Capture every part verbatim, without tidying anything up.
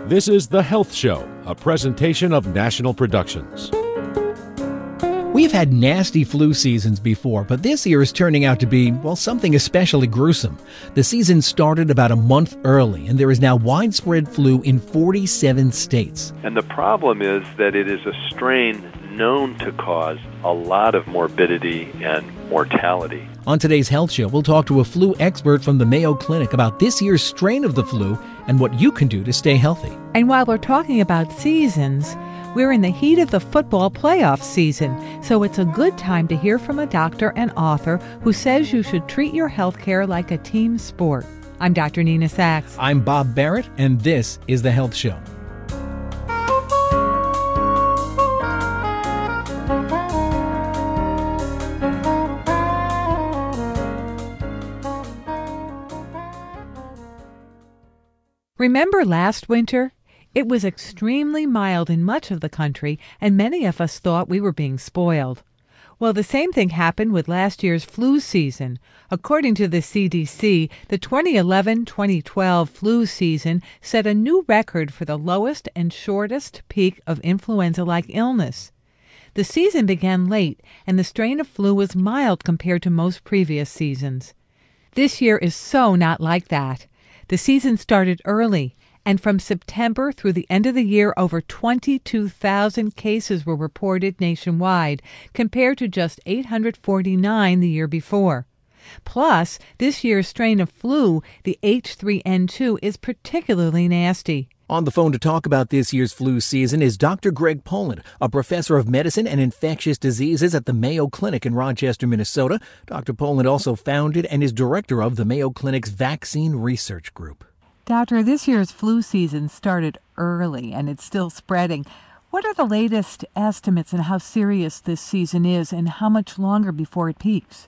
This is The Health Show, a presentation of National Productions. We've had nasty flu seasons before, but this year is turning out to be, well, something especially gruesome. The season started about a month early, and there is now widespread flu in forty-seven states. And the problem is that it is a strain known to cause a lot of morbidity and mortality. On today's Health Show, we'll talk to a flu expert from the Mayo Clinic about this year's strain of the flu and what you can do to stay healthy. And while we're talking about seasons, we're in the heat of the football playoff season, so it's a good time to hear from a doctor and author who says you should treat your health care like a team sport. I'm Doctor Nina Sachs. I'm Bob Barrett, and this is The Health Show. Remember last winter? It was extremely mild in much of the country, and many of us thought we were being spoiled. Well, the same thing happened with last year's flu season. According to the C D C, the twenty eleven twenty twelve flu season set a new record for the lowest and shortest peak of influenza-like illness. The season began late, and the strain of flu was mild compared to most previous seasons. This year is so not like that. The season started early, and from September through the end of the year, over twenty-two thousand cases were reported nationwide, compared to just eight hundred forty-nine the year before. Plus, this year's strain of flu, the H three N two, is particularly nasty. On the phone to talk about this year's flu season is Doctor Greg Poland, a professor of medicine and infectious diseases at the Mayo Clinic in Rochester, Minnesota. Doctor Poland also founded and is director of the Mayo Clinic's Vaccine Research Group. Doctor, this year's flu season started early and it's still spreading. What are the latest estimates on how serious this season is and how much longer before it peaks?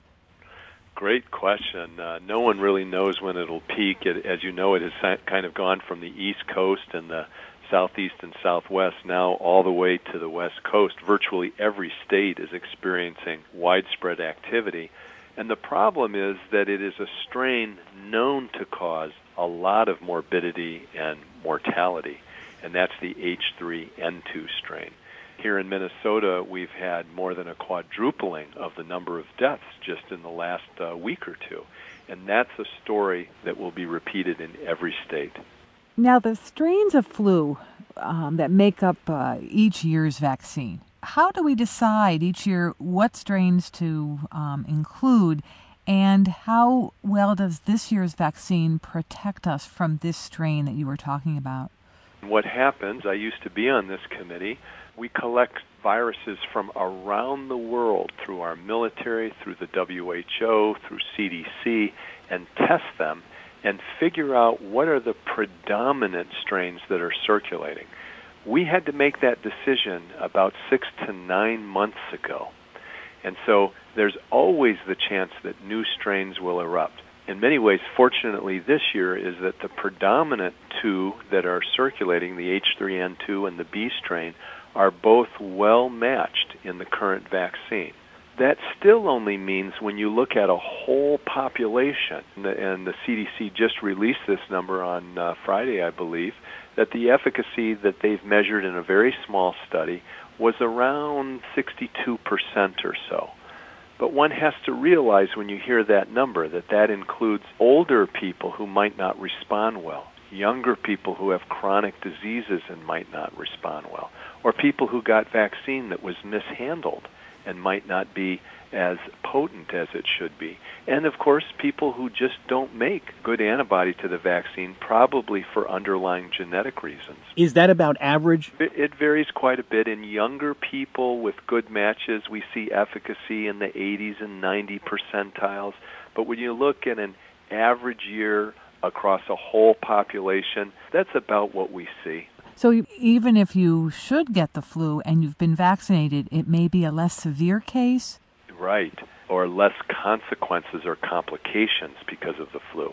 Great question. Uh, no one really knows when it'll peak. It, as you know, it has kind of gone from the East Coast and the Southeast and Southwest now all the way to the West Coast. Virtually every state is experiencing widespread activity. And the problem is that it is a strain known to cause a lot of morbidity and mortality, and that's the H three N two strain. Here in Minnesota, we've had more than a quadrupling of the number of deaths just in the last uh, week or two, and that's a story that will be repeated in every state. Now, the strains of flu um, that make up uh, each year's vaccine, how do we decide each year what strains to um, include, and how well does this year's vaccine protect us from this strain that you were talking about? What happens, I used to be on this committee, we collect viruses from around the world through our military, through the W H O, through C D C, and test them and figure out what are the predominant strains that are circulating. We had to make that decision about six to nine months ago. And so there's always the chance that new strains will erupt. In many ways, fortunately, this year is that the predominant two that are circulating, the H three N two and the B strain, are both well matched in the current vaccine. That still only means when you look at a whole population, and the, and the C D C just released this number on uh, Friday, I believe, that the efficacy that they've measured in a very small study was around sixty-two percent or so. But one has to realize when you hear that number that that includes older people who might not respond well, younger people who have chronic diseases and might not respond well, or people who got vaccine that was mishandled and might not be as potent as it should be. And, of course, people who just don't make good antibody to the vaccine, probably for underlying genetic reasons. Is that about average? It, it varies quite a bit. In younger people with good matches, we see efficacy in the eighties and ninety percentiles. But when you look at an average year across a whole population, that's about what we see. So even if you should get the flu and you've been vaccinated, it may be a less severe case? Right, or less consequences or complications because of the flu.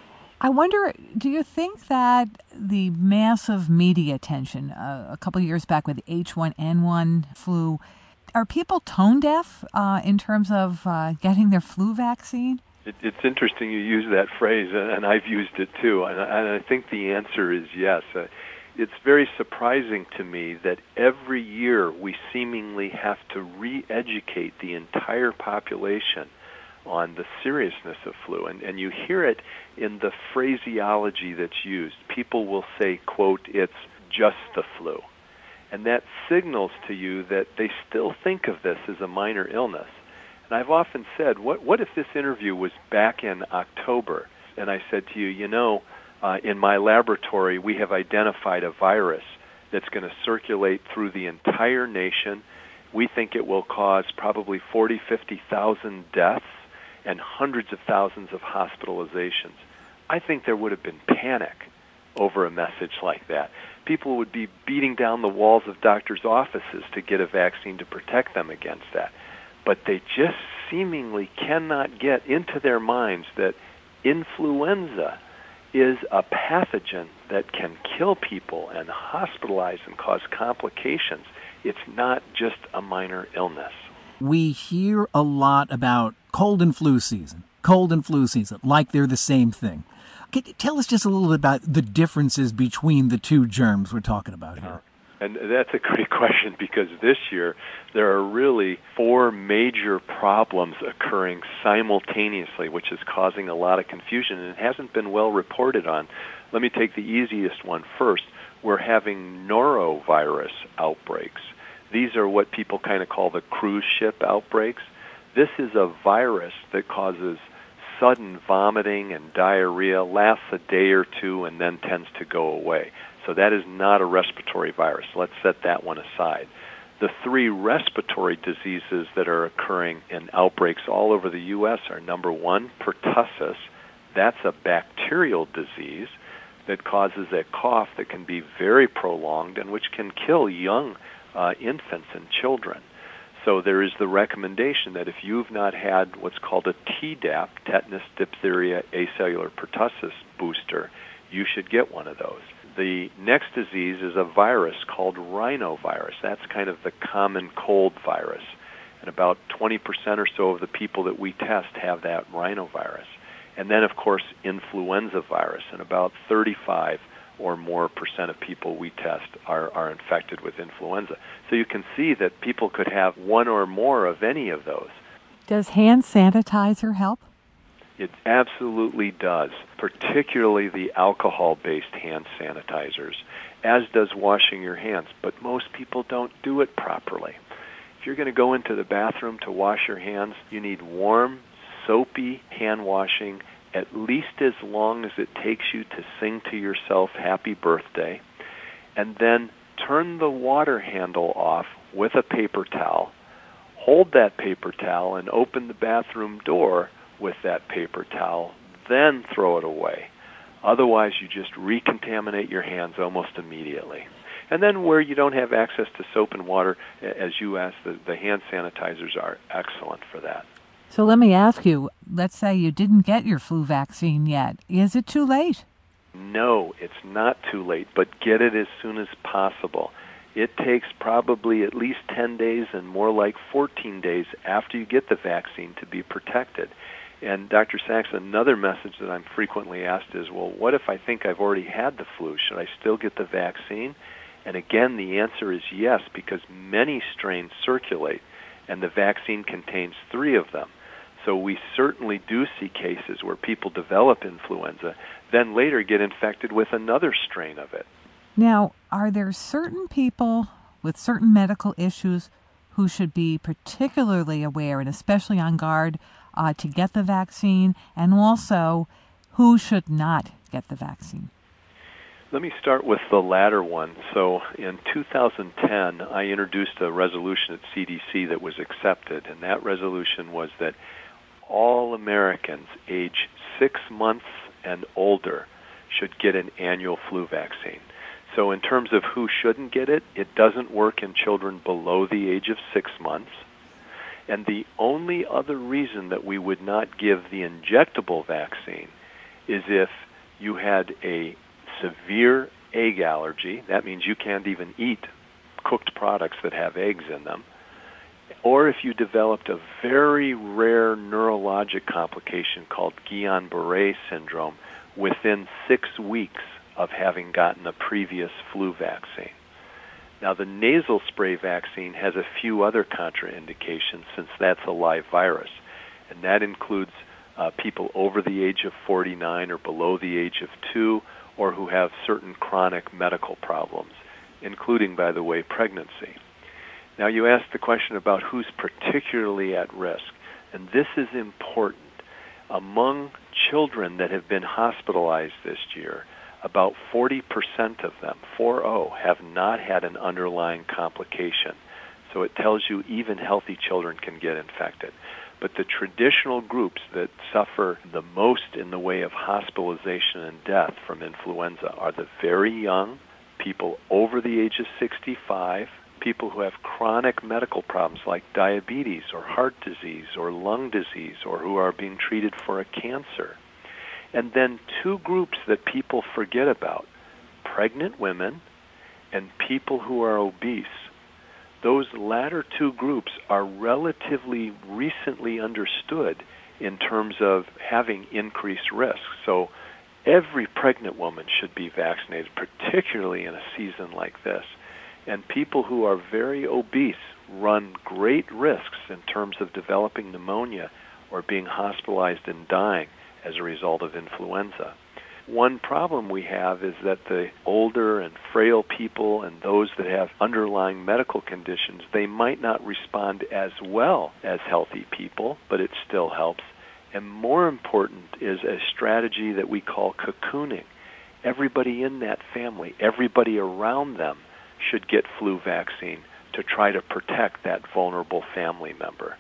I wonder, do you think that the massive media attention uh, a couple of years back with H one N one flu, are people tone deaf uh, in terms of uh, getting their flu vaccine? It, it's interesting you use that phrase, and I've used it too, and I, and I think the answer is yes. Uh, It's very surprising to me that every year we seemingly have to re-educate the entire population on the seriousness of flu. And, and you hear it in the phraseology that's used. People will say, quote, "It's just the flu." And that signals to you that they still think of this as a minor illness. And I've often said, what, what if this interview was back in October, and I said to you, you know, uh, in my laboratory we have identified a virus that's going to circulate through the entire nation. We think it will cause probably forty, fifty thousand deaths and hundreds of thousands of hospitalizations. I think there would have been panic over a message like that. People would be beating down the walls of doctors' offices to get a vaccine to protect them against that. But they just seemingly cannot get into their minds that influenza is a pathogen that can kill people and hospitalize and cause complications. It's not just a minor illness. We hear a lot about cold and flu season, cold and flu season, like they're the same thing. Can you tell us just a little bit about the differences between the two germs we're talking about here? And that's a great question, because this year there are really four major problems occurring simultaneously, which is causing a lot of confusion, and it hasn't been well reported on. Let me take the easiest one first. We're having norovirus outbreaks. These are what people kind of call the cruise ship outbreaks. This is a virus that causes sudden vomiting and diarrhea, lasts a day or two, and then tends to go away. So that is not a respiratory virus. Let's set that one aside. The three respiratory diseases that are occurring in outbreaks all over the U S are, number one, pertussis. That's a bacterial disease that causes a cough that can be very prolonged and which can kill young uh, infants and children. So there is the recommendation that if you've not had what's called a Tdap, tetanus, diphtheria, acellular pertussis booster, you should get one of those. The next disease is a virus called rhinovirus. That's kind of the common cold virus. And about twenty percent or so of the people that we test have that rhinovirus. And then, of course, influenza virus. And about thirty-five or more percent of people we test are, are infected with influenza. So you can see that people could have one or more of any of those. Does hand sanitizer help? It absolutely does, particularly the alcohol-based hand sanitizers, as does washing your hands. But most people don't do it properly. If you're going to go into the bathroom to wash your hands, you need warm, soapy hand washing at least as long as it takes you to sing to yourself happy birthday, and then turn the water handle off with a paper towel, hold that paper towel, and open the bathroom door with that paper towel, then throw it away. Otherwise, you just recontaminate your hands almost immediately. And then where you don't have access to soap and water, as you asked, the, the hand sanitizers are excellent for that. So let me ask you, let's say you didn't get your flu vaccine yet. Is it too late? No, it's not too late, but get it as soon as possible. It takes probably at least ten days and more like fourteen days after you get the vaccine to be protected. And Doctor Sachs, another message that I'm frequently asked is, well, what if I think I've already had the flu? Should I still get the vaccine? And again, the answer is yes, because many strains circulate, and the vaccine contains three of them. So we certainly do see cases where people develop influenza, then later get infected with another strain of it. Now, are there certain people with certain medical issues who should be particularly aware and especially on guard uh, to get the vaccine, and also who should not get the vaccine? Let me start with the latter one. So in two thousand ten, I introduced a resolution at C D C that was accepted, and that resolution was that all Americans age six months and older should get an annual flu vaccine. So in terms of who shouldn't get it, it doesn't work in children below the age of six months. And the only other reason that we would not give the injectable vaccine is if you had a severe egg allergy. That means you can't even eat cooked products that have eggs in them. Or if you developed a very rare neurologic complication called Guillain-Barré syndrome within six weeks of having gotten a previous flu vaccine. Now, the nasal spray vaccine has a few other contraindications since that's a live virus, and that includes uh, people over the age of forty-nine or below the age of two, or who have certain chronic medical problems, including, by the way, pregnancy. Now, you asked the question about who's particularly at risk, and this is important. Among children that have been hospitalized this year, about forty percent of them, four oh, have not had an underlying complication. So it tells you even healthy children can get infected. But the traditional groups that suffer the most in the way of hospitalization and death from influenza are the very young, people over the age of sixty-five, people who have chronic medical problems like diabetes or heart disease or lung disease, or who are being treated for a cancer. And then two groups that people forget about, pregnant women and people who are obese. Those latter two groups are relatively recently understood in terms of having increased risk. So every pregnant woman should be vaccinated, particularly in a season like this. And people who are very obese run great risks in terms of developing pneumonia or being hospitalized and dying as a result of influenza. One problem we have is that the older and frail people and those that have underlying medical conditions, they might not respond as well as healthy people, but it still helps. And more important is a strategy that we call cocooning. Everybody in that family, everybody around them should get flu vaccine to try to protect that vulnerable family member.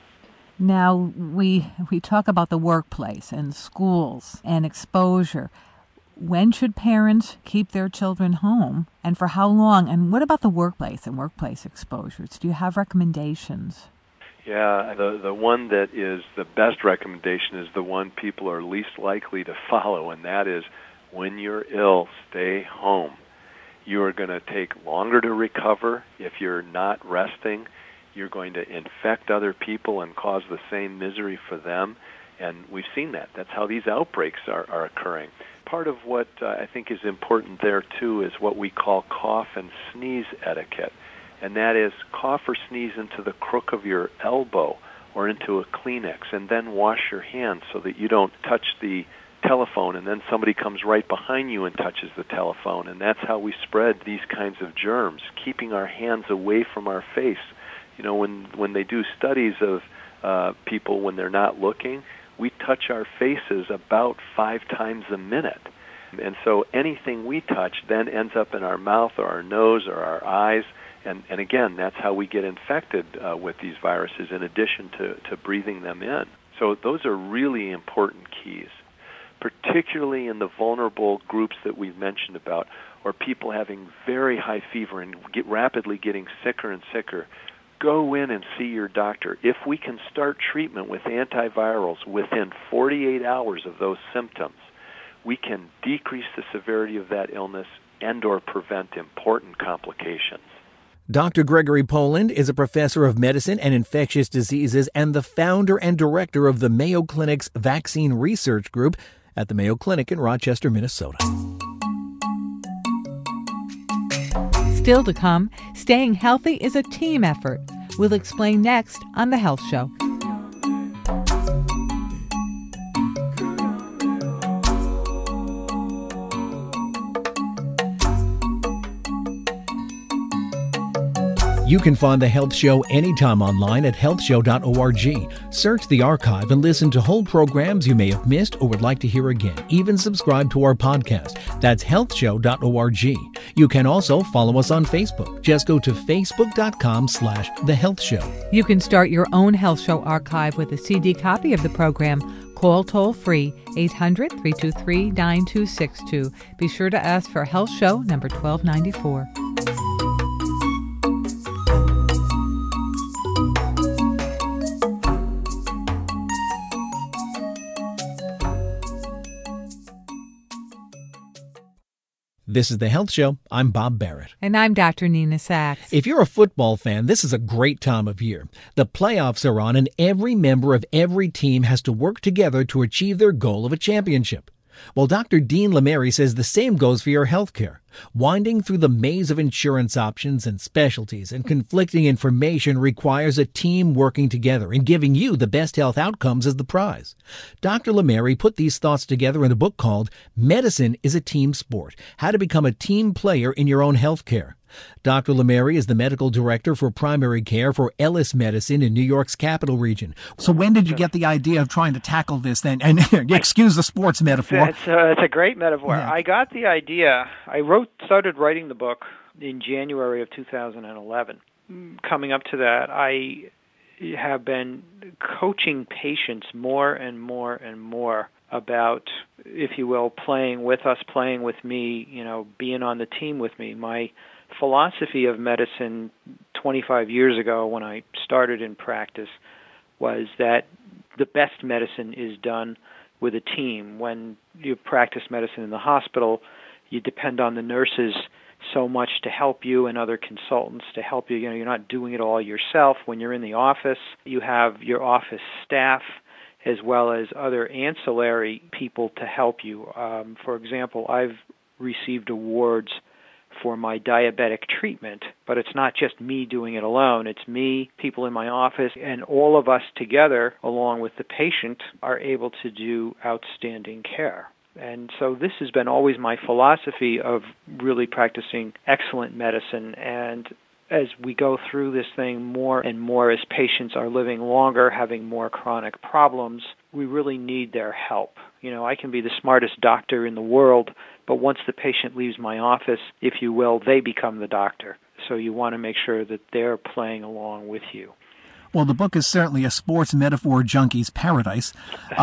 Now, we we talk about the workplace and schools and exposure. When should parents keep their children home, and for how long? And what about the workplace and workplace exposures? Do you have recommendations? Yeah, the the one that is the best recommendation is the one people are least likely to follow, and that is when you're ill, stay home. You are going to take longer to recover if you're not resting. You're going to infect other people and cause the same misery for them. And we've seen that. That's how these outbreaks are, are occurring. Part of what uh, I think is important there, too, is what we call cough and sneeze etiquette. And that is cough or sneeze into the crook of your elbow or into a Kleenex, and then wash your hands so that you don't touch the telephone and then somebody comes right behind you and touches the telephone. And that's how we spread these kinds of germs, keeping our hands away from our face. You know, when, when they do studies of uh, people when they're not looking, we touch our faces about five times a minute. And so anything we touch then ends up in our mouth or our nose or our eyes. And, and again, that's how we get infected uh, with these viruses in addition to, to breathing them in. So those are really important keys, particularly in the vulnerable groups that we've mentioned about, or people having very high fever and get rapidly getting sicker and sicker. Go in and see your doctor. If we can start treatment with antivirals within forty-eight hours of those symptoms, we can decrease the severity of that illness and or prevent important complications. Doctor Gregory Poland is a professor of medicine and infectious diseases and the founder and director of the Mayo Clinic's Vaccine Research Group at the Mayo Clinic in Rochester, Minnesota. Still to come, staying healthy is a team effort. We'll explain next on The Health Show. You can find The Health Show anytime online at health show dot org. Search the archive and listen to whole programs you may have missed or would like to hear again. Even subscribe to our podcast. That's health show dot org. You can also follow us on Facebook. Just go to facebook dot com slash The Health Show. You can start your own Health Show archive with a C D copy of the program. Call toll-free eight hundred, three two three, nine two six two. Be sure to ask for Health Show number twelve ninety-four. This is The Health Show. I'm Bob Barrett. And I'm Doctor Nina Sachs. If you're a football fan, this is a great time of year. The playoffs are on, and every member of every team has to work together to achieve their goal of a championship. Well, Doctor Dean Lemary says the same goes for your health care. Winding through the maze of insurance options and specialties and conflicting information requires a team working together and giving you the best health outcomes as the prize. Doctor Lemary put these thoughts together in a book called Medicine is a Team Sport: How to Become a Team Player in Your Own Health Care. Doctor Lemary is the medical director for primary care for Ellis Medicine in New York's capital region. So when did you get the idea of trying to tackle this then? And excuse the sports metaphor. It's a, it's a great metaphor. Yeah. I got the idea. I wrote, started writing the book in January of two thousand eleven. Coming up to that, I have been coaching patients more and more and more about, if you will, playing with us, playing with me, you know, being on the team with me. My philosophy of medicine twenty-five years ago when I started in practice was that the best medicine is done with a team. When you practice medicine in the hospital, you depend on the nurses so much to help you and other consultants to help you. You know, you're not doing it all yourself. When you're in the office, you have your office staff as well as other ancillary people to help you. Um, for example, I've received awards for my diabetic treatment, but it's not just me doing it alone. It's me, people in my office, and all of us together, along with the patient, are able to do outstanding care. And so this has been always my philosophy of really practicing excellent medicine. And as we go through this thing more and more, as patients are living longer, having more chronic problems, we really need their help. You know, I can be the smartest doctor in the world, but once the patient leaves my office, if you will, they become the doctor. So you want to make sure that they're playing along with you. Well, the book is certainly a sports metaphor junkie's paradise.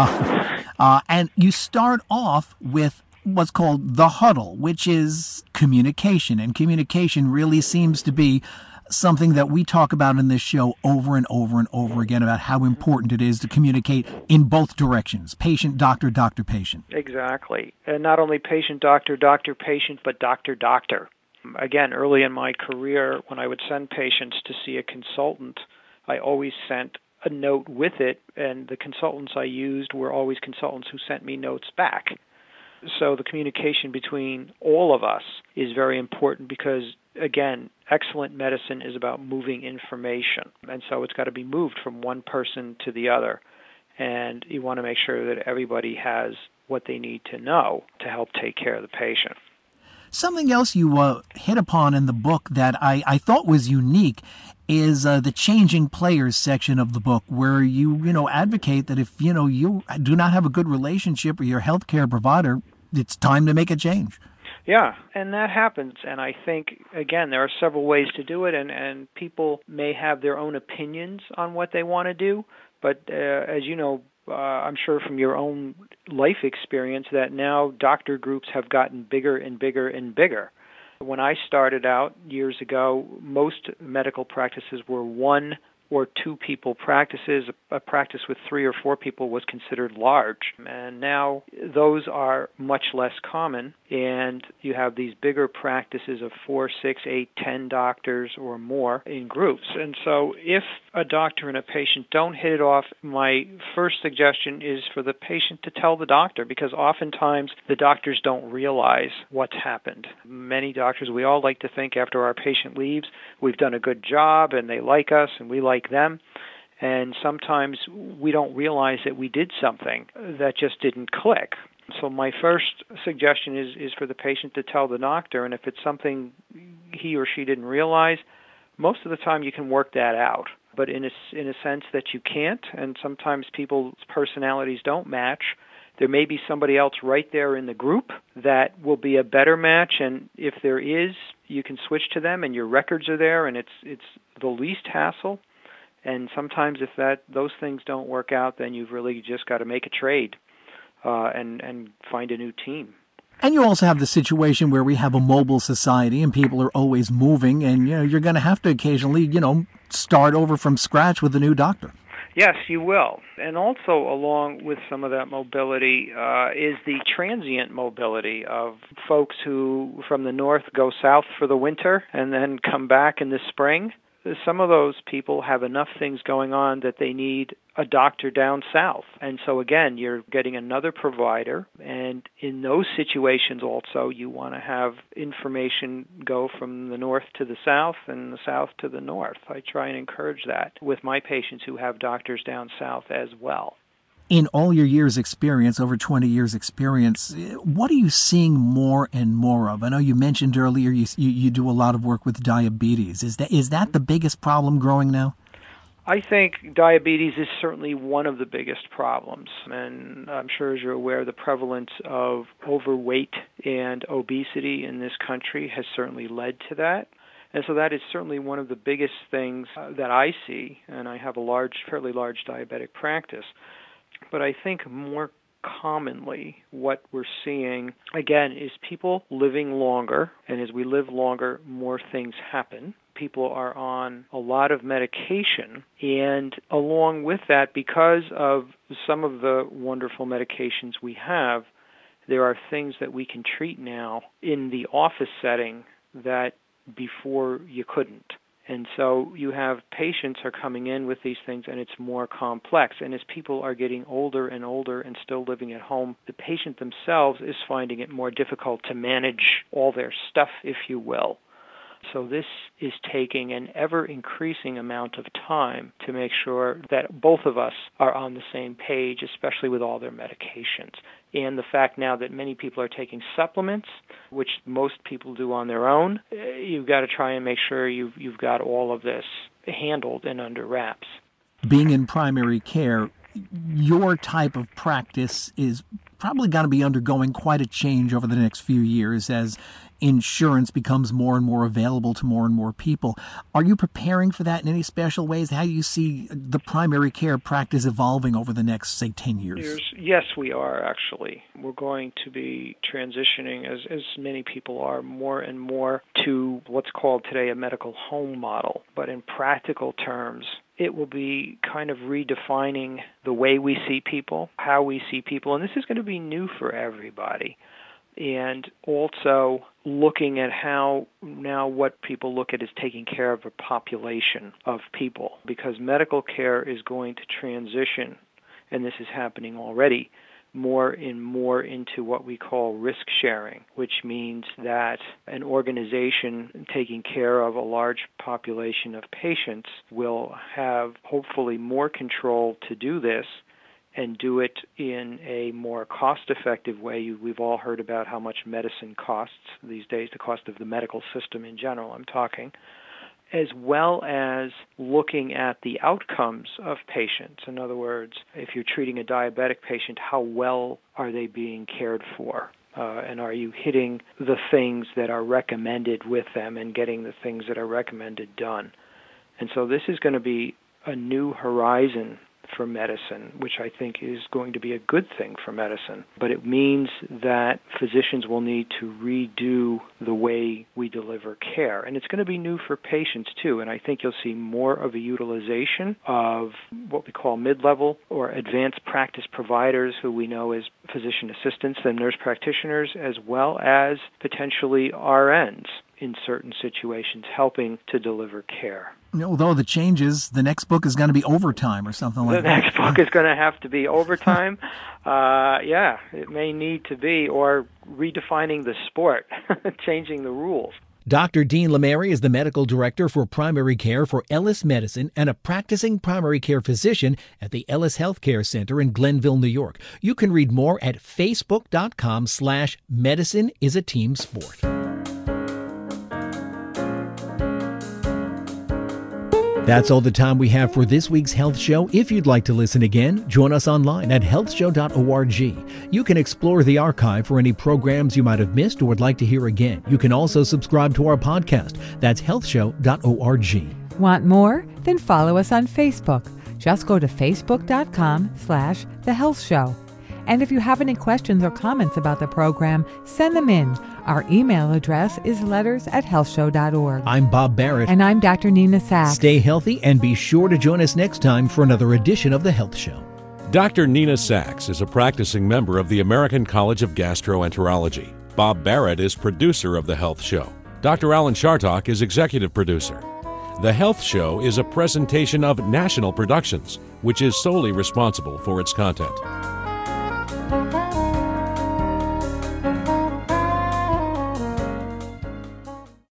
Uh, uh, and you start off with what's called the huddle, which is communication. And communication really seems to be something that we talk about in this show over and over and over again, about how important it is to communicate in both directions: patient, doctor, doctor, patient. Exactly. And not only patient, doctor, doctor, patient, but doctor, doctor. Again, early in my career, when I would send patients to see a consultant, I always sent a note with it, and the consultants I used were always consultants who sent me notes back. So the communication between all of us is very important because, again, excellent medicine is about moving information. And so it's got to be moved from one person to the other. And you want to make sure that everybody has what they need to know to help take care of the patient. Something else you uh, hit upon in the book that I, I thought was unique is uh, the changing players section of the book, where you, you know, advocate that if, you know, you do not have a good relationship with your healthcare provider, it's time to make a change. Yeah, and that happens. And I think, again, there are several ways to do it, and, and people may have their own opinions on what they want to do. But uh, as you know, uh, I'm sure from your own life experience, that now doctor groups have gotten bigger and bigger and bigger. When I started out years ago, most medical practices were one or two people practices. A practice with three or four people was considered large. And now those are much less common, and you have these bigger practices of four, six, eight, ten doctors or more in groups. And so if a doctor and a patient don't hit it off, my first suggestion is for the patient to tell the doctor, because oftentimes the doctors don't realize what's happened. Many doctors, we all like to think after our patient leaves, we've done a good job and they like us and we like them, and sometimes we don't realize that we did something that just didn't click. So my first suggestion is, is for the patient to tell the doctor, and if it's something he or she didn't realize, most of the time you can work that out. But in a, in a sense that you can't, and sometimes people's personalities don't match, there may be somebody else right there in the group that will be a better match, and if there is, you can switch to them, and your records are there, and it's it's the least hassle. And sometimes if that those things don't work out, then you've really just got to make a trade uh, and, and find a new team. And you also have the situation where we have a mobile society and people are always moving, and you know you're going to have to occasionally, you know, start over from scratch with a new doctor. Yes, you will. And also along with some of that mobility uh, is the transient mobility of folks who from the north go south for the winter and then come back in the spring. some of those people have enough things going on that they need a doctor down south. And so again, you're getting another provider, and in those situations also you want to have information go from the north to the south and the south to the north. I try and encourage that with my patients who have doctors down south as well. In all your years' experience, over twenty years' experience, what are you seeing more and more of? I know you mentioned earlier you, you, you do a lot of work with diabetes. Is that is that the biggest problem growing now? I think diabetes is certainly one of the biggest problems, and I'm sure as you're aware, the prevalence of overweight and obesity in this country has certainly led to that. And so that is certainly one of the biggest things uh, that I see, and I have a large, fairly large diabetic practice. But I think more commonly what we're seeing, again, is people living longer, and as we live longer, more things happen. People are on a lot of medication, and along with that, because of some of the wonderful medications we have, there are things that we can treat now in the office setting that before you couldn't. And so you have patients are coming in with these things, and it's more complex. And as people are getting older and older and still living at home, the patient themselves is finding it more difficult to manage all their stuff, if you will. So this is taking an ever-increasing amount of time to make sure that both of us are on the same page, especially with all their medications. And the fact now that many people are taking supplements, which most people do on their own, you've got to try and make sure you've, you've got all of this handled and under wraps. Being in primary care, your type of practice is probably going to be undergoing quite a change over the next few years as insurance becomes more and more available to more and more people. Are you preparing for that in any special ways? How do you see the primary care practice evolving over the next, say, ten years? Yes, we are, actually. We're going to be transitioning, as, as many people are, more and more to what's called today a medical home model. But in practical terms, it will be kind of redefining the way we see people, how we see people, and this is going to be new for everybody. And also looking at how now what people look at is taking care of a population of people, because medical care is going to transition, and this is happening already, more and more into what we call risk sharing, which means that an organization taking care of a large population of patients will have hopefully more control to do this and do it in a more cost-effective way. We've all heard about how much medicine costs these days, the cost of the medical system in general, I'm talking, as well as looking at the outcomes of patients. In other words, if you're treating a diabetic patient, how well are they being cared for? Uh, and are you hitting the things that are recommended with them and getting the things that are recommended done? And so this is going to be a new horizon for medicine, which I think is going to be a good thing for medicine. But it means that physicians will need to redo the way we deliver care. And it's going to be new for patients, too. And I think you'll see more of a utilization of what we call mid-level or advanced practice providers, who we know as physician assistants and nurse practitioners, as well as potentially R Ns in certain situations, helping to deliver care. Although the changes, the next book is going to be overtime or something like that. The next book is going to have to be overtime. uh, yeah, it may need to be, or redefining the sport, changing the rules. Doctor Dean Lamary is the medical director for primary care for Ellis Medicine and a practicing primary care physician at the Ellis Healthcare Center in Glenville, New York. You can read more at facebook.com slash medicine is a team sport. That's all the time we have for this week's Health Show. If you'd like to listen again, join us online at health show dot org. You can explore the archive for any programs you might have missed or would like to hear again. You can also subscribe to our podcast. That's health show dot org. Want more? Then follow us on Facebook. Just go to facebook.com slash The Health Show. And if you have any questions or comments about the program, send them in. Our email address is letters at health show dot org. I'm Bob Barrett. And I'm Doctor Nina Sachs. Stay healthy and be sure to join us next time for another edition of The Health Show. Doctor Nina Sachs is a practicing member of the American College of Gastroenterology. Bob Barrett is producer of The Health Show. Doctor Alan Chartock is executive producer. The Health Show is a presentation of National Productions, which is solely responsible for its content.